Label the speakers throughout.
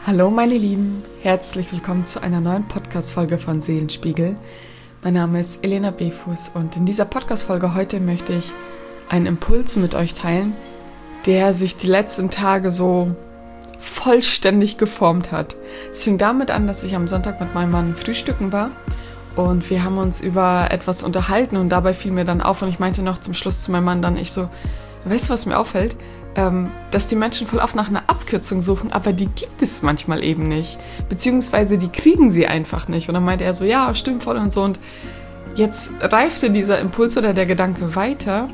Speaker 1: Hallo meine Lieben, herzlich willkommen zu einer neuen Podcast-Folge von Seelenspiegel. Mein Name ist Elena Befuß und in dieser Podcast-Folge heute möchte ich einen Impuls mit euch teilen, der sich die letzten Tage so vollständig geformt hat. Es fing damit an, dass ich am Sonntag mit meinem Mann frühstücken war und wir haben uns über etwas unterhalten und dabei fiel mir dann auf und ich meinte noch zum Schluss zu meinem Mann dann, weißt du, was mir auffällt? Dass die Menschen voll oft nach einer Abkürzung suchen, aber die gibt es manchmal eben nicht. Beziehungsweise die kriegen sie einfach nicht. Und dann meinte er so, ja, stimmt voll und so. Und jetzt reifte dieser Impuls oder der Gedanke weiter.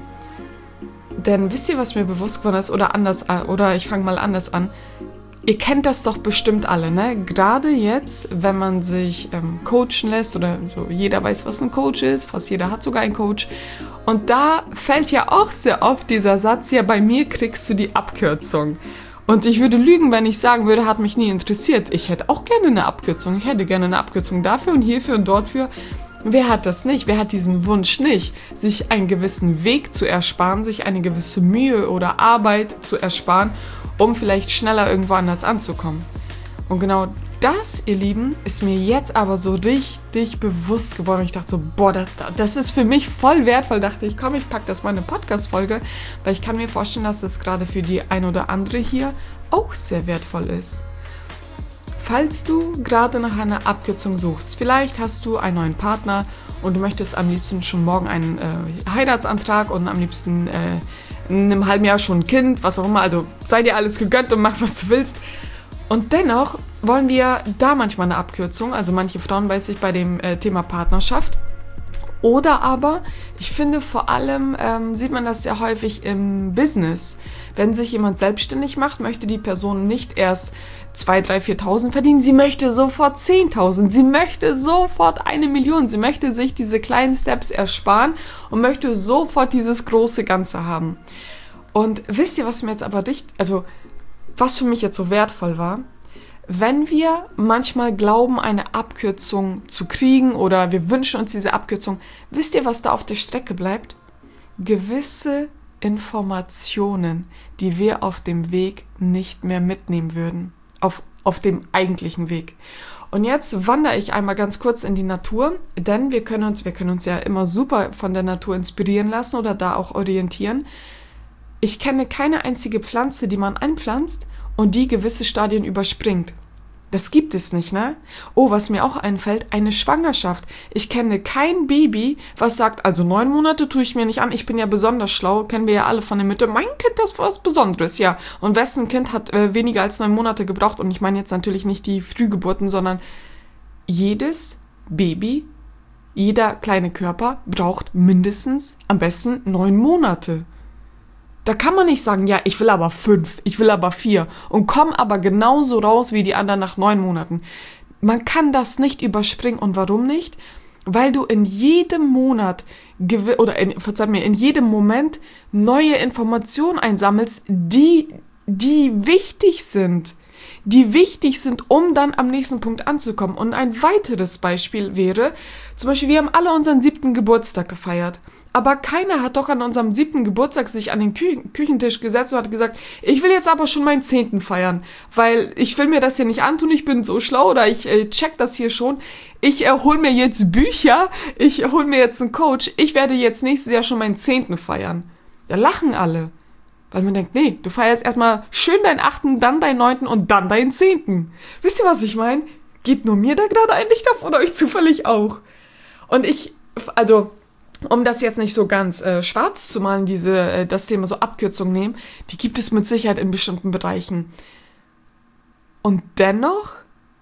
Speaker 1: Denn wisst ihr, was mir bewusst geworden ist? Oder ich fange mal anders an. Ihr kennt das doch bestimmt alle, ne? Gerade jetzt, wenn man sich coachen lässt oder so, jeder weiß, was ein Coach ist, fast jeder hat sogar einen Coach. Und da fällt ja auch sehr oft dieser Satz, ja, bei mir kriegst du die Abkürzung. Und ich würde lügen, wenn ich sagen würde, hat mich nie interessiert. Ich hätte auch gerne eine Abkürzung. Ich hätte gerne eine Abkürzung dafür und hierfür und dort für. Wer hat das nicht? Wer hat diesen Wunsch nicht, sich einen gewissen Weg zu ersparen, sich eine gewisse Mühe oder Arbeit zu ersparen, um vielleicht schneller irgendwo anders anzukommen? Und genau das, ihr Lieben, ist mir jetzt aber so richtig bewusst geworden. Ich dachte so, das ist für mich voll wertvoll. Dachte ich, komm, ich packe das mal in eine Podcast-Folge, weil ich kann mir vorstellen, dass das gerade für die ein oder andere hier auch sehr wertvoll ist. Falls du gerade nach einer Abkürzung suchst, vielleicht hast du einen neuen Partner und du möchtest am liebsten schon morgen einen Heiratsantrag und am liebsten in einem halben Jahr schon ein Kind, was auch immer, also sei dir alles gegönnt und mach, was du willst. Und dennoch wollen wir da manchmal eine Abkürzung, also manche Frauen weiß ich bei dem Thema Partnerschaft. Oder aber, ich finde vor allem, sieht man das sehr häufig im Business. Wenn sich jemand selbstständig macht, möchte die Person nicht erst 2.000, 3.000, 4.000 verdienen, sie möchte sofort 10.000, sie möchte sofort 1 Million, sie möchte sich diese kleinen Steps ersparen und möchte sofort dieses große Ganze haben. Und wisst ihr, was mir jetzt aber was für mich jetzt so wertvoll war? Wenn wir manchmal glauben, eine Abkürzung zu kriegen oder wir wünschen uns diese Abkürzung, wisst ihr, was da auf der Strecke bleibt? Gewisse Informationen, die wir auf dem Weg nicht mehr mitnehmen würden. Auf dem eigentlichen Weg. Und jetzt wandere ich einmal ganz kurz in die Natur, denn wir können uns ja immer super von der Natur inspirieren lassen oder da auch orientieren. Ich kenne keine einzige Pflanze, die man einpflanzt und die gewisse Stadien überspringt. Das gibt es nicht, ne? Oh, was mir auch einfällt, eine Schwangerschaft. Ich kenne kein Baby, was sagt, also 9 Monate tue ich mir nicht an, ich bin ja besonders schlau, kennen wir ja alle von der Mitte. Mein Kind, das ist was Besonderes, ja. Und wessen Kind hat weniger als 9 Monate gebraucht? Und ich meine jetzt natürlich nicht die Frühgeburten, sondern jedes Baby, jeder kleine Körper braucht mindestens, am besten 9 Monate. Da kann man nicht sagen, ja, ich will aber 5, ich will aber 4 und komm aber genauso raus wie die anderen nach 9 Monaten. Man kann das nicht überspringen. Und warum nicht? Weil du in jedem Monat in jedem Moment neue Informationen einsammelst, die wichtig sind. Die wichtig sind, um dann am nächsten Punkt anzukommen. Und ein weiteres Beispiel wäre, zum Beispiel, wir haben alle unseren 7. Geburtstag gefeiert. Aber keiner hat doch an unserem 7. Geburtstag sich an den Küchentisch gesetzt und hat gesagt, ich will jetzt aber schon meinen 10. feiern, weil ich will mir das hier nicht antun, ich bin so schlau oder ich check das hier schon. Ich hole mir jetzt Bücher, ich hole mir jetzt einen Coach, ich werde jetzt nächstes Jahr schon meinen 10. feiern. Da lachen alle. Weil man denkt, nee, du feierst erstmal schön deinen 8., dann deinen 9. und dann deinen 10. Wisst ihr, was ich meine? Geht nur mir da gerade ein Licht auf oder euch zufällig auch? Und um das jetzt nicht so ganz schwarz zu malen, das Thema so Abkürzung nehmen, die gibt es mit Sicherheit in bestimmten Bereichen. Und dennoch,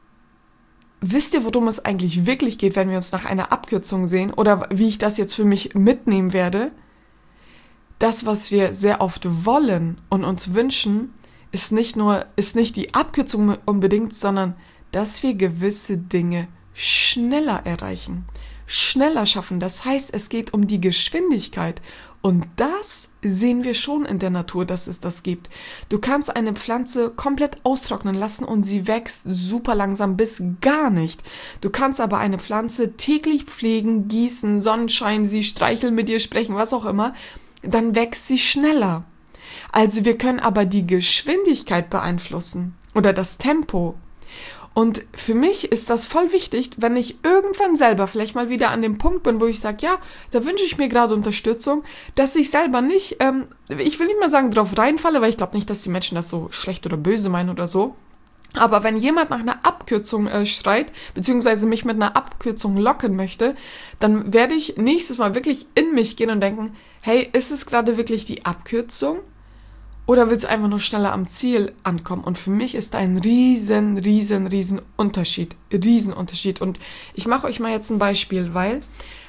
Speaker 1: wisst ihr, worum es eigentlich wirklich geht, wenn wir uns nach einer Abkürzung sehen oder wie ich das jetzt für mich mitnehmen werde? Das, was wir sehr oft wollen und uns wünschen, ist nicht die Abkürzung unbedingt, sondern dass wir gewisse Dinge schneller erreichen, schneller schaffen. Das heißt, es geht um die Geschwindigkeit. Und das sehen wir schon in der Natur, dass es das gibt. Du kannst eine Pflanze komplett austrocknen lassen und sie wächst super langsam bis gar nicht. Du kannst aber eine Pflanze täglich pflegen, gießen, Sonnenschein, sie streicheln, mit dir sprechen, was auch immer. Dann wächst sie schneller. Also wir können aber die Geschwindigkeit beeinflussen oder das Tempo. Und für mich ist das voll wichtig, wenn ich irgendwann selber vielleicht mal wieder an dem Punkt bin, wo ich sage, ja, da wünsche ich mir gerade Unterstützung, dass ich selber nicht, ich will nicht mal sagen, drauf reinfalle, weil ich glaube nicht, dass die Menschen das so schlecht oder böse meinen oder so. Aber wenn jemand nach einer Abkürzung schreit, beziehungsweise mich mit einer Abkürzung locken möchte, dann werde ich nächstes Mal wirklich in mich gehen und denken, hey, ist es gerade wirklich die Abkürzung? Oder willst du einfach nur schneller am Ziel ankommen? Und für mich ist da ein riesen Unterschied. Riesenunterschied. Und ich mache euch mal jetzt ein Beispiel, weil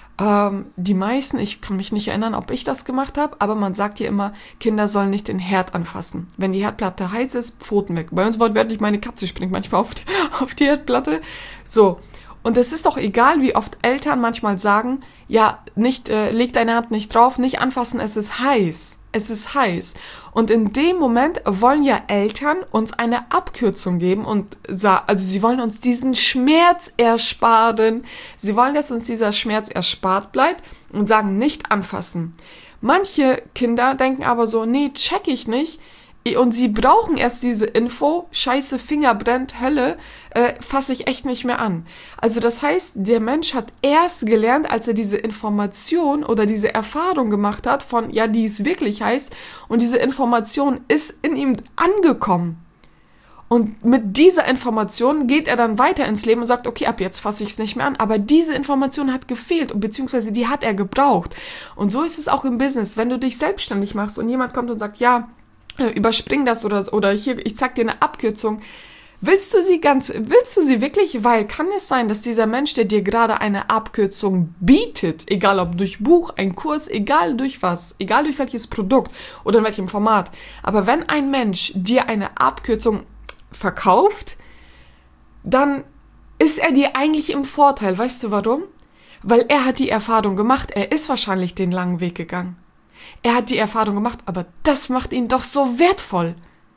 Speaker 1: die meisten, ich kann mich nicht erinnern, ob ich das gemacht habe, aber man sagt hier immer, Kinder sollen nicht den Herd anfassen. Wenn die Herdplatte heiß ist, Pfoten weg. Bei uns wortwörtlich, meine Katze springt manchmal auf die Herdplatte. So. Und es ist doch egal, wie oft Eltern manchmal sagen, ja, nicht, leg deine Hand nicht drauf, nicht anfassen, es ist heiß. Es ist heiß. Und in dem Moment wollen ja Eltern uns eine Abkürzung geben und also sie wollen uns diesen Schmerz ersparen. Sie wollen, dass uns dieser Schmerz erspart bleibt und sagen, nicht anfassen. Manche Kinder denken aber so, nee, check ich nicht. Und sie brauchen erst diese Info, scheiße, Finger brennt, Hölle, fasse ich echt nicht mehr an. Also das heißt, der Mensch hat erst gelernt, als er diese Information oder diese Erfahrung gemacht hat von, ja, die ist wirklich heiß und diese Information ist in ihm angekommen. Und mit dieser Information geht er dann weiter ins Leben und sagt, okay, ab jetzt fasse ich es nicht mehr an. Aber diese Information hat gefehlt, beziehungsweise die hat er gebraucht. Und so ist es auch im Business. Wenn du dich selbstständig machst und jemand kommt und sagt, ja, überspring das oder hier, ich zeig dir eine Abkürzung. Willst du sie wirklich? Weil kann es sein, dass dieser Mensch, der dir gerade eine Abkürzung bietet, egal ob durch Buch, ein Kurs, egal durch was, egal durch welches Produkt oder in welchem Format, aber wenn ein Mensch dir eine Abkürzung verkauft, dann ist er dir eigentlich im Vorteil. Weißt du warum? Weil er hat die Erfahrung gemacht, er ist wahrscheinlich den langen Weg gegangen. Er hat die Erfahrung gemacht, aber das macht ihn doch so wertvoll.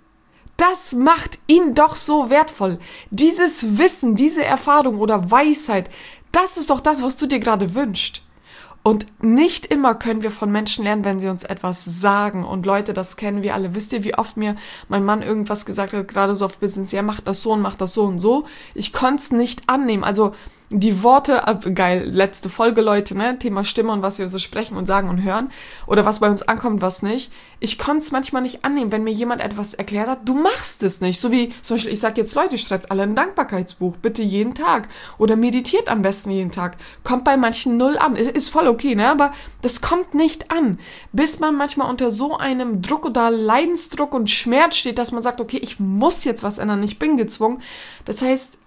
Speaker 1: Das macht ihn doch so wertvoll. Dieses Wissen, diese Erfahrung oder Weisheit, das ist doch das, was du dir gerade wünschst. Und nicht immer können wir von Menschen lernen, wenn sie uns etwas sagen. Und Leute, das kennen wir alle. Wisst ihr, wie oft mir mein Mann irgendwas gesagt hat, gerade so auf Business, ja, mach das so und mach das so und so. Ich konnte es nicht annehmen. Also die Worte, geil, letzte Folge, Leute, ne, Thema Stimme und was wir so sprechen und sagen und hören oder was bei uns ankommt, was nicht. Ich konnte es manchmal nicht annehmen, wenn mir jemand etwas erklärt hat, du machst es nicht. So wie, zum Beispiel, ich sage jetzt, Leute, schreibt alle ein Dankbarkeitsbuch, bitte jeden Tag oder meditiert am besten jeden Tag. Kommt bei manchen null an, ist voll okay, ne, aber das kommt nicht an, bis man manchmal unter so einem Druck oder Leidensdruck und Schmerz steht, dass man sagt, okay, ich muss jetzt was ändern, ich bin gezwungen. Das heißt,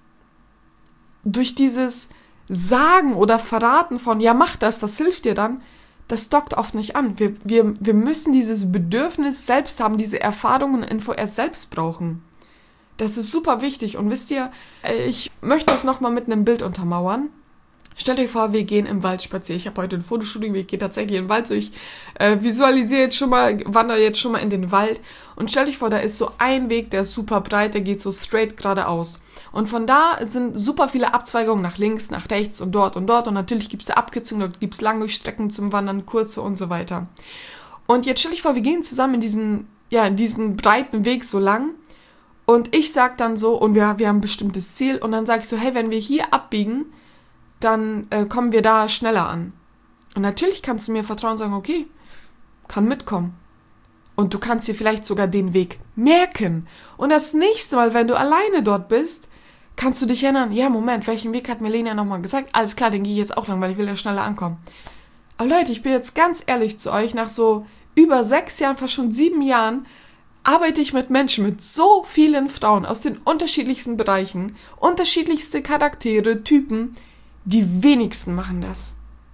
Speaker 1: durch dieses Sagen oder Verraten von, ja, mach das hilft dir dann, das dockt oft nicht an. Wir müssen dieses Bedürfnis selbst haben, diese Erfahrungen und Info erst selbst brauchen. Das ist super wichtig. Und wisst ihr, ich möchte das nochmal mit einem Bild untermauern. Stellt euch vor, wir gehen im Wald spazieren. Ich habe heute ein Fotoshooting, ich gehe tatsächlich in den Wald. So ich visualisiere jetzt schon mal, wandere jetzt schon mal in den Wald. Und stellt euch vor, da ist so ein Weg, der ist super breit, der geht so straight geradeaus. Und von da sind super viele Abzweigungen nach links, nach rechts und dort und dort. Und natürlich gibt es Abkürzungen, dort gibt es lange Strecken zum Wandern, kurze und so weiter. Und jetzt stellt euch vor, wir gehen zusammen in diesen breiten Weg so lang. Und ich sage dann so, und wir haben ein bestimmtes Ziel. Und dann sage ich so, hey, wenn wir hier abbiegen, dann kommen wir da schneller an. Und natürlich kannst du mir vertrauen und sagen, okay, kann mitkommen. Und du kannst dir vielleicht sogar den Weg merken. Und das nächste Mal, wenn du alleine dort bist, kannst du dich erinnern, ja, Moment, welchen Weg hat mir Lena nochmal gesagt? Alles klar, den gehe ich jetzt auch lang, weil ich will ja schneller ankommen. Aber Leute, ich bin jetzt ganz ehrlich zu euch, nach so über 6 Jahren, fast schon 7 Jahren, arbeite ich mit Menschen, mit so vielen Frauen aus den unterschiedlichsten Bereichen, unterschiedlichste Charaktere, Typen. Die wenigsten machen das.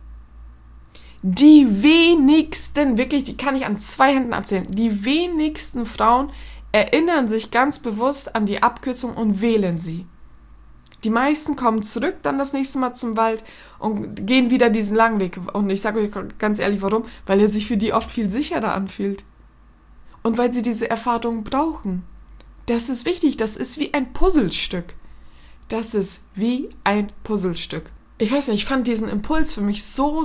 Speaker 1: Die wenigsten, wirklich, die kann ich an 2 Händen abzählen. Die wenigsten Frauen erinnern sich ganz bewusst an die Abkürzung und wählen sie. Die meisten kommen zurück dann das nächste Mal zum Wald und gehen wieder diesen langen Weg. Und ich sage euch ganz ehrlich, warum? Weil er sich für die oft viel sicherer anfühlt. Und weil sie diese Erfahrung brauchen. Das ist wichtig, das ist wie ein Puzzlestück. Das ist wie ein Puzzlestück. ich weiß nicht, ich fand diesen Impuls für mich so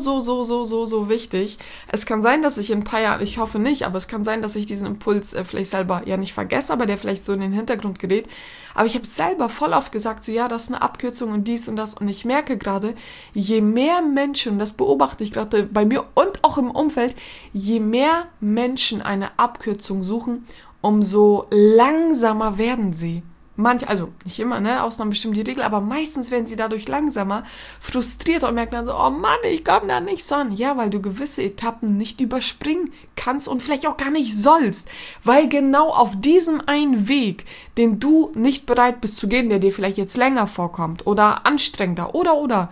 Speaker 1: wichtig. Es kann sein, dass ich in ein paar Jahren, ich hoffe nicht, aber es kann sein, dass ich diesen Impuls vielleicht selber ja nicht vergesse, aber der vielleicht so in den Hintergrund gerät. Aber ich habe selber voll oft gesagt, so ja, das ist eine Abkürzung und dies und das. Und ich merke gerade, je mehr Menschen, und das beobachte ich gerade bei mir und auch im Umfeld, je mehr Menschen eine Abkürzung suchen, umso langsamer werden sie. Also nicht immer, ne, Ausnahmen bestimmen die Regel, aber meistens werden sie dadurch langsamer, frustriert und merken dann so, oh Mann, ich komme da nicht so an. Ja, weil du gewisse Etappen nicht überspringen kannst und vielleicht auch gar nicht sollst, weil genau auf diesem einen Weg, den du nicht bereit bist zu gehen, der dir vielleicht jetzt länger vorkommt oder anstrengender oder,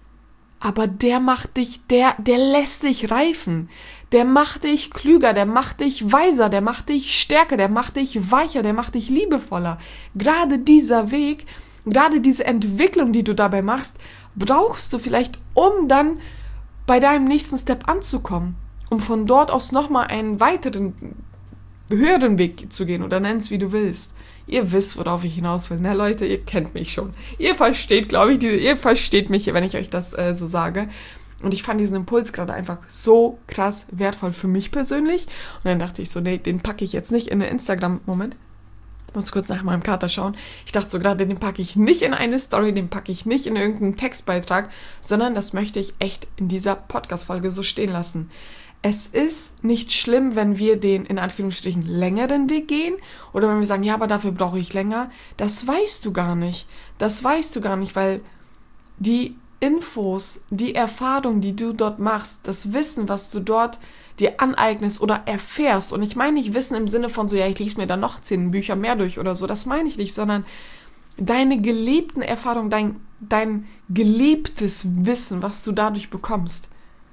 Speaker 1: aber der macht dich, der lässt dich reifen. Der macht dich klüger, der macht dich weiser, der macht dich stärker, der macht dich weicher, der macht dich liebevoller. Gerade dieser Weg, gerade diese Entwicklung, die du dabei machst, brauchst du vielleicht, um dann bei deinem nächsten Step anzukommen, um von dort aus nochmal einen weiteren, höheren Weg zu gehen oder nenn es, wie du willst. Ihr wisst, worauf ich hinaus will, ne Leute, ihr kennt mich schon. Ihr versteht, glaube ich, ihr versteht mich, wenn ich euch das so sage. Und ich fand diesen Impuls gerade einfach so krass wertvoll für mich persönlich. Und dann dachte ich so, nee, den packe ich jetzt nicht in eine Instagram-Moment. Ich muss kurz nach meinem Kater schauen. Ich dachte so gerade, den packe ich nicht in eine Story, den packe ich nicht in irgendeinen Textbeitrag, sondern das möchte ich echt in dieser Podcast-Folge so stehen lassen. Es ist nicht schlimm, wenn wir den, in Anführungsstrichen, längeren Weg gehen oder wenn wir sagen, ja, aber dafür brauche ich länger. Das weißt du gar nicht. Das weißt du gar nicht, weil die Infos, die Erfahrung, die du dort machst, das Wissen, was du dort dir aneignest oder erfährst, und ich meine nicht Wissen im Sinne von so, ja, ich lese mir dann noch 10 Bücher mehr durch oder so, das meine ich nicht, sondern deine gelebten Erfahrungen, dein gelebtes Wissen, was du dadurch bekommst.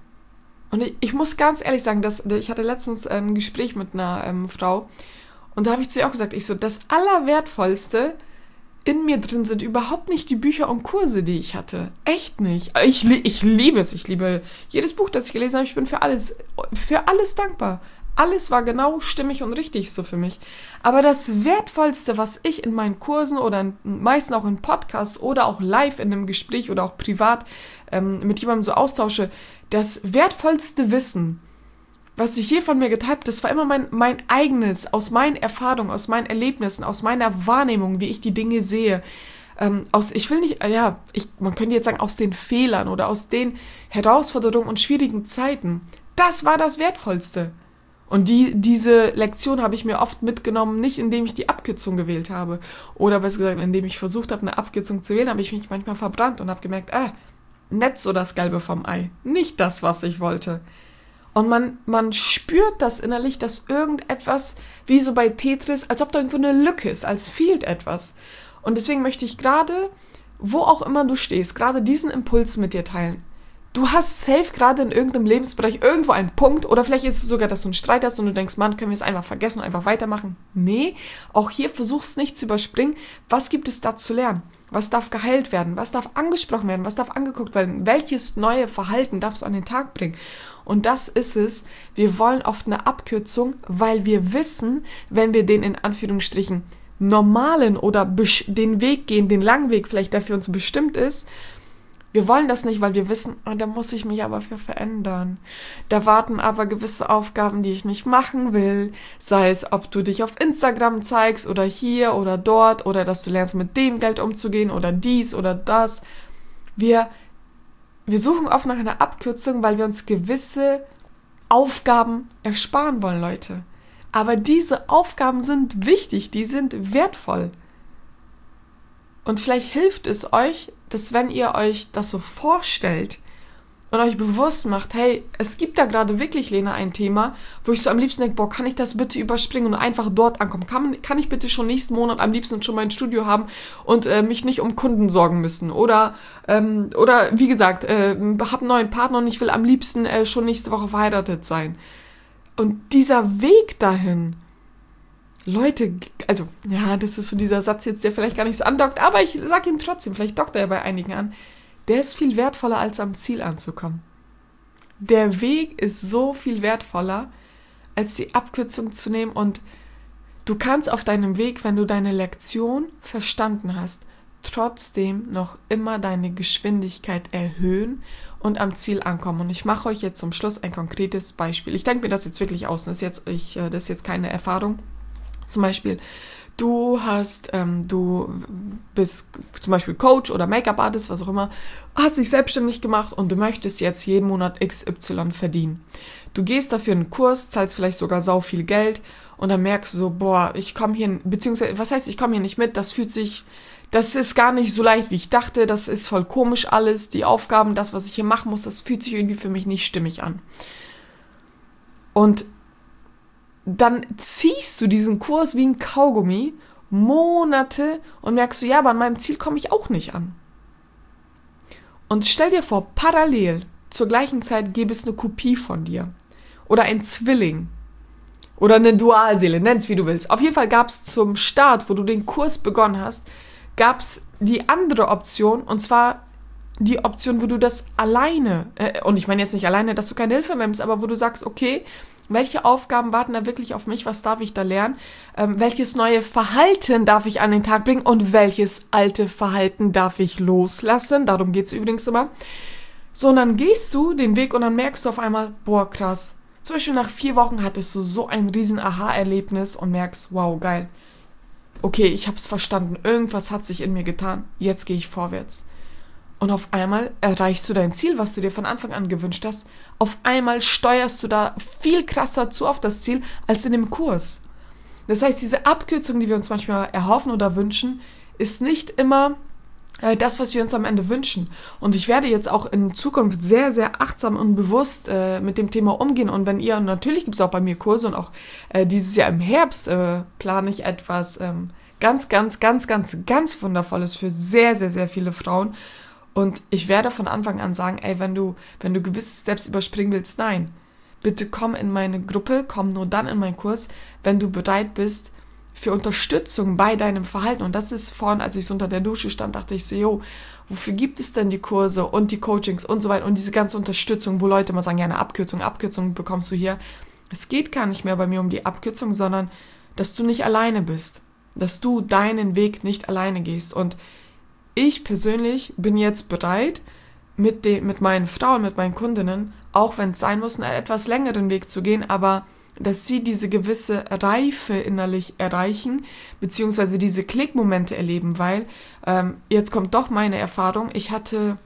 Speaker 1: Und ich muss ganz ehrlich sagen, ich hatte letztens ein Gespräch mit einer Frau und da habe ich zu ihr auch gesagt, das Allerwertvollste in mir drin sind überhaupt nicht die Bücher und Kurse, die ich hatte. Echt nicht. Ich liebe es. Ich liebe jedes Buch, das ich gelesen habe. Ich bin für alles dankbar. Alles war genau stimmig und richtig so für mich. Aber das Wertvollste, was ich in meinen Kursen oder meistens auch in Podcasts oder auch live in einem Gespräch oder auch privat mit jemandem so austausche, das wertvollste Wissen, was ich je von mir geteilt habe, das war immer mein eigenes, aus meinen Erfahrungen, aus meinen Erlebnissen, aus meiner Wahrnehmung, wie ich die Dinge sehe. Man könnte jetzt sagen, aus den Fehlern oder aus den Herausforderungen und schwierigen Zeiten. Das war das Wertvollste. Und diese Lektion habe ich mir oft mitgenommen, nicht indem ich die Abkürzung gewählt habe. Oder besser gesagt, indem ich versucht habe, eine Abkürzung zu wählen, habe ich mich manchmal verbrannt und habe gemerkt, nicht so das Gelbe vom Ei. Nicht das, was ich wollte. Und man spürt das innerlich, dass irgendetwas, wie so bei Tetris, als ob da irgendwo eine Lücke ist, als fehlt etwas. Und deswegen möchte ich gerade, wo auch immer du stehst, gerade diesen Impuls mit dir teilen. Du hast safe gerade in irgendeinem Lebensbereich irgendwo einen Punkt oder vielleicht ist es sogar, dass du einen Streit hast und du denkst, Mann, können wir es einfach vergessen und einfach weitermachen? Nee, auch hier versuch's nicht zu überspringen. Was gibt es da zu lernen? Was darf geheilt werden? Was darf angesprochen werden? Was darf angeguckt werden? Welches neue Verhalten darfst du an den Tag bringen? Und das ist es. Wir wollen oft eine Abkürzung, weil wir wissen, wenn wir den in Anführungsstrichen normalen oder den Weg gehen, den langen Weg vielleicht, der für uns bestimmt ist, wir wollen das nicht, weil wir wissen, da muss ich mich aber für verändern. Da warten aber gewisse Aufgaben, die ich nicht machen will. Sei es, ob du dich auf Instagram zeigst oder hier oder dort oder dass du lernst, mit dem Geld umzugehen oder dies oder das. Wir suchen oft nach einer Abkürzung, weil wir uns gewisse Aufgaben ersparen wollen, Leute. Aber diese Aufgaben sind wichtig, die sind wertvoll. Und vielleicht hilft es euch, dass wenn ihr euch das so vorstellt und euch bewusst macht, hey, es gibt da gerade wirklich, Lena, ein Thema, wo ich so am liebsten denke, kann ich das bitte überspringen und einfach dort ankommen? Kann ich bitte schon nächsten Monat am liebsten schon mein Studio haben und mich nicht um Kunden sorgen müssen? Oder wie gesagt, habe einen neuen Partner und ich will am liebsten schon nächste Woche verheiratet sein. Und dieser Weg dahin, Leute, also, ja, das ist so dieser Satz jetzt, der vielleicht gar nicht so andockt, aber ich sage ihn trotzdem, vielleicht dockt er bei einigen an, der ist viel wertvoller, als am Ziel anzukommen. Der Weg ist so viel wertvoller, als die Abkürzung zu nehmen und du kannst auf deinem Weg, wenn du deine Lektion verstanden hast, trotzdem noch immer deine Geschwindigkeit erhöhen und am Ziel ankommen. Und ich mache euch jetzt zum Schluss ein konkretes Beispiel. Ich denke mir das jetzt wirklich aus. Das ist jetzt keine Erfahrung. Zum Beispiel, du bist zum Beispiel Coach oder Make-up-Artist, was auch immer, hast dich selbstständig gemacht und du möchtest jetzt jeden Monat XY verdienen. Du gehst dafür in einen Kurs, zahlst vielleicht sogar sau viel Geld und dann merkst du so, boah, ich komme hier nicht mit, das ist gar nicht so leicht, wie ich dachte, das ist voll komisch alles, die Aufgaben, das, was ich hier machen muss, das fühlt sich irgendwie für mich nicht stimmig an. Und dann ziehst du diesen Kurs wie ein Kaugummi Monate und merkst du, ja, aber an meinem Ziel komme ich auch nicht an. Und stell dir vor, parallel zur gleichen Zeit gäbe es eine Kopie von dir oder ein Zwilling oder eine Dualseele, nenn's wie du willst. Auf jeden Fall gab es zum Start, wo du den Kurs begonnen hast, gab es die andere Option, und zwar die Option, wo du das alleine, und ich meine jetzt nicht alleine, dass du keine Hilfe nimmst, aber wo du sagst, okay, welche Aufgaben warten da wirklich auf mich, was darf ich da lernen, welches neue Verhalten darf ich an den Tag bringen und welches alte Verhalten darf ich loslassen, darum geht es übrigens immer. So, und dann gehst du den Weg und dann merkst du auf einmal, boah, krass, zum Beispiel nach 4 Wochen hattest du so ein riesen Aha-Erlebnis und merkst, wow, geil. Okay, ich hab's verstanden, irgendwas hat sich in mir getan, jetzt gehe ich vorwärts. Und auf einmal erreichst du dein Ziel, was du dir von Anfang an gewünscht hast. Auf einmal steuerst du da viel krasser zu auf das Ziel als in dem Kurs. Das heißt, diese Abkürzung, die wir uns manchmal erhoffen oder wünschen, ist nicht immer das, was wir uns am Ende wünschen. Und ich werde jetzt auch in Zukunft sehr, sehr achtsam und bewusst mit dem Thema umgehen. Und wenn ihr, und natürlich gibt es auch bei mir Kurse und auch dieses Jahr im Herbst plane ich etwas ganz, ganz, ganz, ganz, ganz Wundervolles für sehr, sehr, sehr viele Frauen. Und ich werde von Anfang an sagen, ey, wenn du gewisse Steps überspringen willst, nein, bitte komm in meine Gruppe, komm nur dann in meinen Kurs, wenn du bereit bist für Unterstützung bei deinem Verhalten. Und das ist vorhin, als ich so unter der Dusche stand, dachte ich so, jo, wofür gibt es denn die Kurse und die Coachings und so weiter und diese ganze Unterstützung, wo Leute immer sagen, ja, eine Abkürzung bekommst du hier. Es geht gar nicht mehr bei mir um die Abkürzung, sondern dass du nicht alleine bist, dass du deinen Weg nicht alleine gehst. Und ich persönlich bin jetzt bereit, mit meinen Frauen, mit meinen Kundinnen, auch wenn es sein muss, einen etwas längeren Weg zu gehen, aber dass sie diese gewisse Reife innerlich erreichen, beziehungsweise diese Klickmomente erleben, weil jetzt kommt doch meine Erfahrung, ich hatte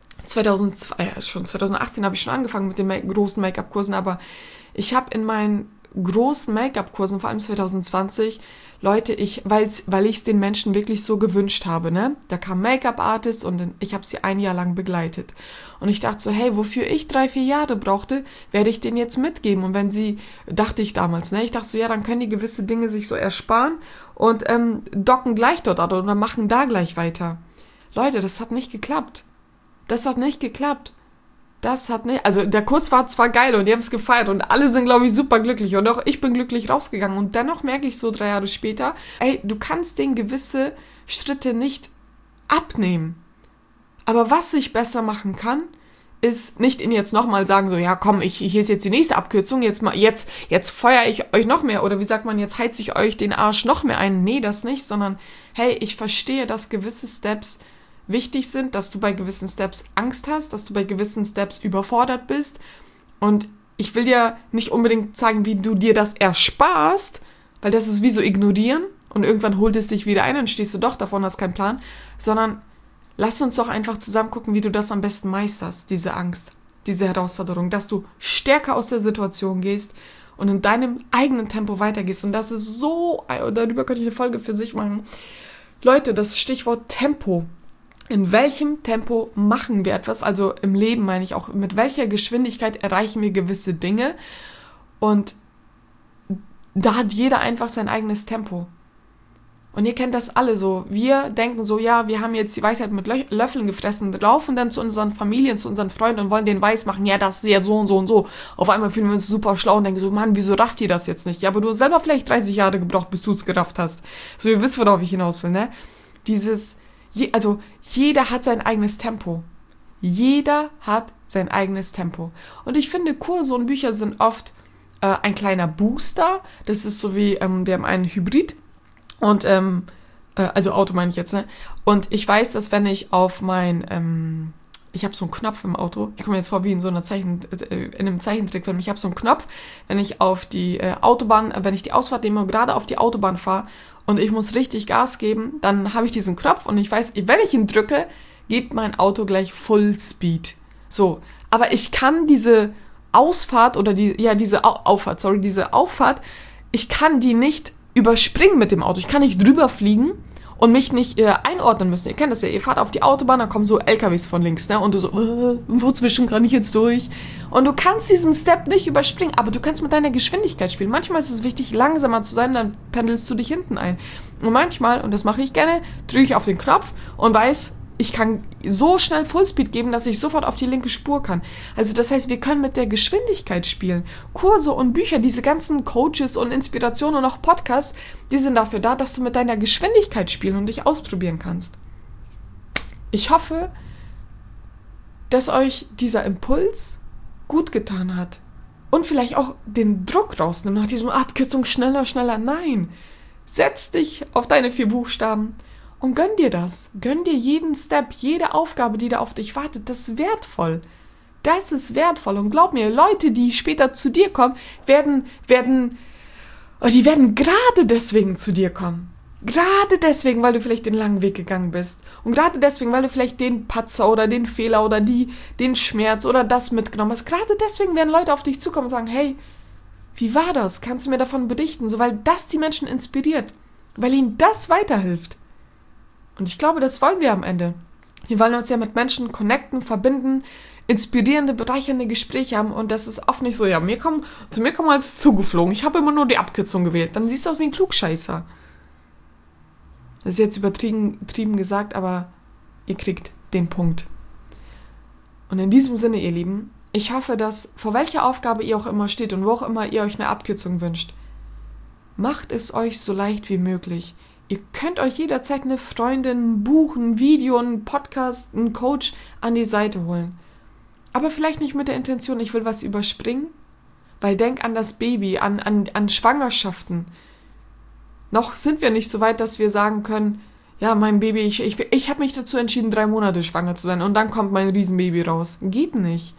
Speaker 1: 2018 habe ich schon angefangen mit den großen Make-up-Kursen, aber ich habe in meinen großen Make-up-Kursen, vor allem 2020, Leute, weil ich es den Menschen wirklich so gewünscht habe, ne? Da kam Make-up-Artist und ich habe sie ein Jahr lang begleitet. Und ich dachte so, hey, wofür ich 3-4 Jahre brauchte, werde ich denen jetzt mitgeben. Und dachte ich damals, ne? Ich dachte so, ja, dann können die gewisse Dinge sich so ersparen und docken gleich dort an oder machen da gleich weiter. Leute, das hat nicht geklappt. Also der Kurs war zwar geil und die haben es gefeiert und alle sind, glaube ich, super glücklich und auch ich bin glücklich rausgegangen und dennoch merke ich so 3 Jahre später, ey, du kannst denen gewisse Schritte nicht abnehmen. Aber was ich besser machen kann, ist nicht ihnen jetzt nochmal sagen, so, ja komm, hier ist jetzt die nächste Abkürzung, jetzt feuere ich euch noch mehr oder wie sagt man, jetzt heize ich euch den Arsch noch mehr ein. Nee, das nicht, sondern hey, ich verstehe, dass gewisse Steps wichtig sind, dass du bei gewissen Steps Angst hast, dass du bei gewissen Steps überfordert bist und ich will dir nicht unbedingt zeigen, wie du dir das ersparst, weil das ist wie so ignorieren und irgendwann holt es dich wieder ein, dann stehst du doch davon, hast keinen Plan, sondern lass uns doch einfach zusammen gucken, wie du das am besten meisterst, diese Angst, diese Herausforderung, dass du stärker aus der Situation gehst und in deinem eigenen Tempo weitergehst und das ist so, darüber könnte ich eine Folge für sich machen. Leute, das Stichwort Tempo. In welchem Tempo machen wir etwas, also im Leben meine ich auch, mit welcher Geschwindigkeit erreichen wir gewisse Dinge und da hat jeder einfach sein eigenes Tempo. Und ihr kennt das alle so, wir denken so, ja, wir haben jetzt die Weisheit mit Löffeln gefressen, laufen dann zu unseren Familien, zu unseren Freunden und wollen denen weismachen, ja, das ist jetzt so und so und so. Auf einmal fühlen wir uns super schlau und denken so, Mann, wieso rafft ihr das jetzt nicht? Ja, aber du hast selber vielleicht 30 Jahre gebraucht, bis du es gerafft hast. So, ihr wisst, worauf ich hinaus will, ne? Jeder hat sein eigenes Tempo. Jeder hat sein eigenes Tempo. Und ich finde, Kurse und Bücher sind oft ein kleiner Booster. Das ist so wie, wir haben einen Hybrid und Also Auto meine ich jetzt, ne? Und ich weiß, dass wenn ich auf mein, ich habe so einen Knopf im Auto, ich komme mir jetzt vor wie in so einer in einem Zeichentrickfilm, ich habe so einen Knopf, wenn ich auf die Autobahn, wenn ich die Ausfahrt nehme und gerade auf die Autobahn fahre und ich muss richtig Gas geben, dann habe ich diesen Knopf und ich weiß, wenn ich ihn drücke, gibt mein Auto gleich Full Speed. So, aber ich kann diese Ausfahrt oder diese Auffahrt, ich kann die nicht überspringen mit dem Auto. Ich kann nicht drüber fliegen und mich nicht einordnen müssen. Ihr kennt das ja, ihr fahrt auf die Autobahn, da kommen so LKWs von links, ne? Und du so, wozwischen kann ich jetzt durch? Und du kannst diesen Step nicht überspringen, aber du kannst mit deiner Geschwindigkeit spielen. Manchmal ist es wichtig, langsamer zu sein, dann pendelst du dich hinten ein. Und manchmal, und das mache ich gerne, drücke ich auf den Knopf und weiß, ich kann so schnell Fullspeed geben, dass ich sofort auf die linke Spur kann. Also das heißt, wir können mit der Geschwindigkeit spielen. Kurse und Bücher, diese ganzen Coaches und Inspirationen und auch Podcasts, die sind dafür da, dass du mit deiner Geschwindigkeit spielen und dich ausprobieren kannst. Ich hoffe, dass euch dieser Impuls gut getan hat und vielleicht auch den Druck rausnimmt nach diesem Abkürzung schneller, schneller. Nein, setz dich auf deine 4 Buchstaben und gönn dir das. Gönn dir jeden Step, jede Aufgabe, die da auf dich wartet. Das ist wertvoll. Das ist wertvoll. Und glaub mir, Leute, die später zu dir kommen, werden gerade deswegen zu dir kommen. Gerade deswegen, weil du vielleicht den langen Weg gegangen bist. Und gerade deswegen, weil du vielleicht den Patzer oder den Fehler oder den Schmerz oder das mitgenommen hast. Gerade deswegen werden Leute auf dich zukommen und sagen, hey, wie war das? Kannst du mir davon berichten? So, weil das die Menschen inspiriert. Weil ihnen das weiterhilft. Und ich glaube, das wollen wir am Ende. Wir wollen uns ja mit Menschen connecten, verbinden, inspirierende, bereichernde Gespräche haben. Und das ist oft nicht so, ja, zu mir kommen als zugeflogen. Ich habe immer nur die Abkürzung gewählt. Dann siehst du aus wie ein Klugscheißer. Das ist jetzt übertrieben gesagt, aber ihr kriegt den Punkt. Und in diesem Sinne, ihr Lieben, ich hoffe, dass vor welcher Aufgabe ihr auch immer steht und wo auch immer ihr euch eine Abkürzung wünscht, macht es euch so leicht wie möglich. Ihr könnt euch jederzeit eine Freundin, ein Buch, ein Video, einen Podcast, einen Coach an die Seite holen. Aber vielleicht nicht mit der Intention, ich will was überspringen, weil denk an das Baby, an Schwangerschaften. Noch sind wir nicht so weit, dass wir sagen können, ja, mein Baby, ich habe mich dazu entschieden, 3 Monate schwanger zu sein und dann kommt mein Riesenbaby raus. Geht nicht.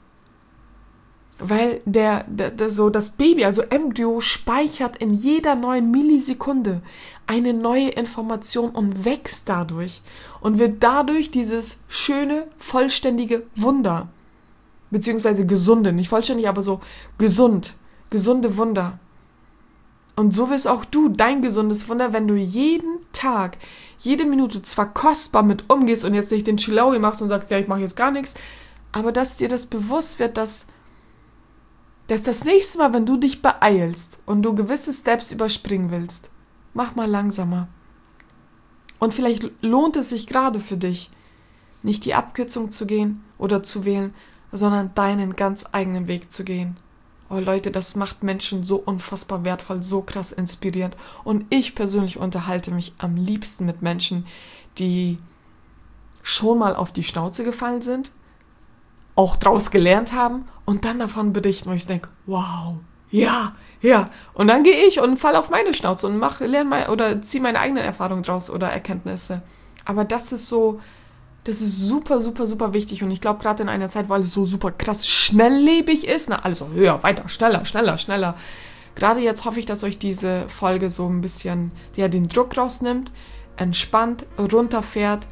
Speaker 1: Weil das Baby, also Embryo, speichert in jeder neuen Millisekunde eine neue Information und wächst dadurch und wird dadurch dieses schöne, vollständige Wunder, beziehungsweise gesunde, nicht vollständig, aber so gesunde Wunder. Und so wirst auch du dein gesundes Wunder, wenn du jeden Tag, jede Minute zwar kostbar mit umgehst und jetzt nicht den Chilaui machst und sagst, ja, ich mache jetzt gar nichts, aber dass dir das bewusst wird, dass das nächste Mal, wenn du dich beeilst und du gewisse Steps überspringen willst, mach mal langsamer. Und vielleicht lohnt es sich gerade für dich, nicht die Abkürzung zu gehen oder zu wählen, sondern deinen ganz eigenen Weg zu gehen. Oh Leute, das macht Menschen so unfassbar wertvoll, so krass inspirierend. Und ich persönlich unterhalte mich am liebsten mit Menschen, die schon mal auf die Schnauze gefallen sind, auch draus gelernt haben und dann davon berichten, wo ich denke, wow, ja. Und dann gehe ich und falle auf meine Schnauze und ziehe meine eigenen Erfahrungen draus oder Erkenntnisse. Aber das ist super, super, super wichtig. Und ich glaube, gerade in einer Zeit, wo alles so super krass schnelllebig ist, alles so höher, weiter, schneller. Gerade jetzt hoffe ich, dass euch diese Folge so ein bisschen den Druck rausnimmt, entspannt, runterfährt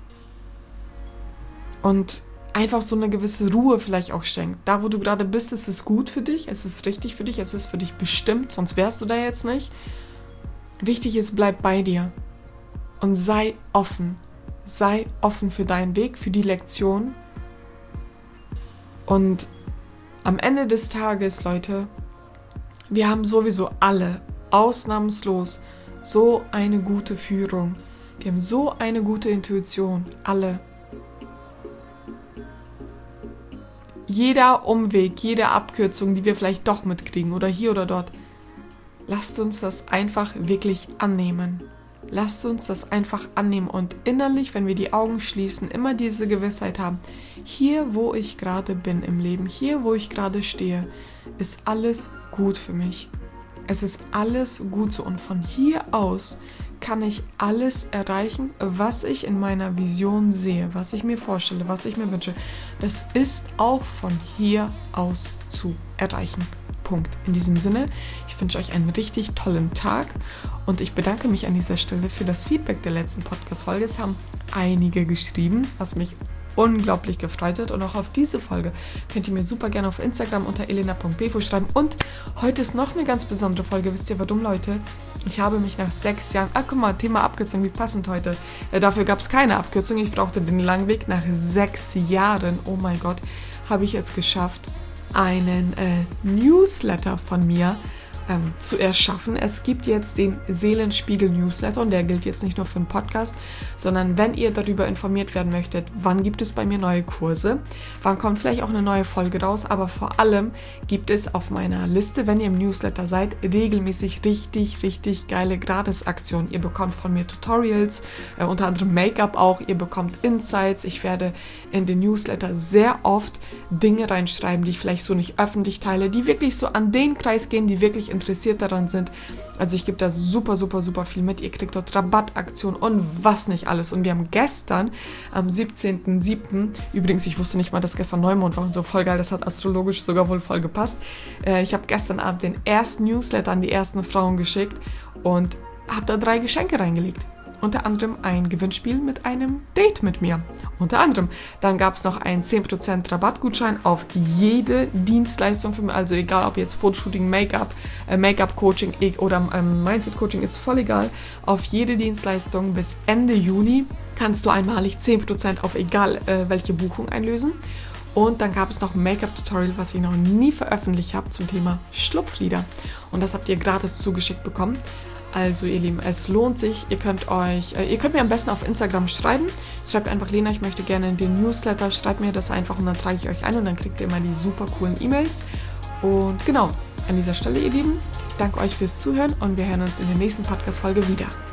Speaker 1: und einfach so eine gewisse Ruhe vielleicht auch schenkt. Da, wo du gerade bist, ist es gut für dich, es ist richtig für dich, es ist für dich bestimmt, sonst wärst du da jetzt nicht. Wichtig ist, bleib bei dir und sei offen. Sei offen für deinen Weg, für die Lektion. Und am Ende des Tages, Leute, wir haben sowieso alle, ausnahmslos, so eine gute Führung. Wir haben so eine gute Intuition, alle. Jeder Umweg, jede Abkürzung, die wir vielleicht doch mitkriegen oder hier oder dort, lasst uns das einfach wirklich annehmen. Lasst uns das einfach annehmen und innerlich, wenn wir die Augen schließen, immer diese Gewissheit haben, hier, wo ich gerade bin im Leben, hier, wo ich gerade stehe, ist alles gut für mich. Es ist alles gut so und von hier aus kann ich alles erreichen, was ich in meiner Vision sehe, was ich mir vorstelle, was ich mir wünsche. Das ist auch von hier aus zu erreichen. Punkt. In diesem Sinne, ich wünsche euch einen richtig tollen Tag und ich bedanke mich an dieser Stelle für das Feedback der letzten Podcast-Folge. Es haben einige geschrieben, was mich unglaublich gefreut hat, und auch auf diese Folge könnt ihr mir super gerne auf Instagram unter elena.befus schreiben. Und heute ist noch eine ganz besondere Folge. Wisst ihr warum, Leute? Ich habe mich nach 6 Jahren, guck mal, Thema Abkürzung, wie passend heute. Dafür gab es keine Abkürzung, ich brauchte den langen Weg. Nach 6 Jahren, oh mein Gott, habe ich es geschafft, einen Newsletter von mir zu erschaffen. Es gibt jetzt den Seelenspiegel-Newsletter und der gilt jetzt nicht nur für den Podcast, sondern wenn ihr darüber informiert werden möchtet, wann gibt es bei mir neue Kurse, wann kommt vielleicht auch eine neue Folge raus, aber vor allem gibt es auf meiner Liste, wenn ihr im Newsletter seid, regelmäßig richtig geile Gratisaktionen. Ihr bekommt von mir Tutorials, unter anderem Make-up auch, ihr bekommt Insights. Ich werde in den Newsletter sehr oft Dinge reinschreiben, die ich vielleicht so nicht öffentlich teile, die wirklich so an den Kreis gehen, die wirklich interessiert daran sind. Also ich gebe da super viel mit. Ihr kriegt dort Rabattaktionen und was nicht alles. Und wir haben gestern am 17.07., übrigens, ich wusste nicht mal, dass gestern Neumond war und so, voll geil, das hat astrologisch sogar wohl voll gepasst. Ich habe gestern Abend den ersten Newsletter an die ersten Frauen geschickt und habe da 3 Geschenke reingelegt. Unter anderem ein Gewinnspiel mit einem Date mit mir. Unter anderem. Dann gab es noch einen 10% Rabattgutschein auf jede Dienstleistung von mir. Also egal, ob jetzt Fotoshooting, Make-up, Make-up-Coaching oder Mindset-Coaching, ist voll egal. Auf jede Dienstleistung bis Ende Juni kannst du einmalig 10% auf egal welche Buchung einlösen. Und dann gab es noch ein Make-up-Tutorial, was ich noch nie veröffentlicht habe, zum Thema Schlupflider. Und das habt ihr gratis zugeschickt bekommen. Also ihr Lieben, es lohnt sich. Ihr könnt mir am besten auf Instagram schreiben. Schreibt einfach, Lena, ich möchte gerne in den Newsletter. Schreibt mir das einfach und dann trage ich euch ein und dann kriegt ihr immer die super coolen E-Mails. Und genau, an dieser Stelle, ihr Lieben, ich danke euch fürs Zuhören und wir hören uns in der nächsten Podcast-Folge wieder.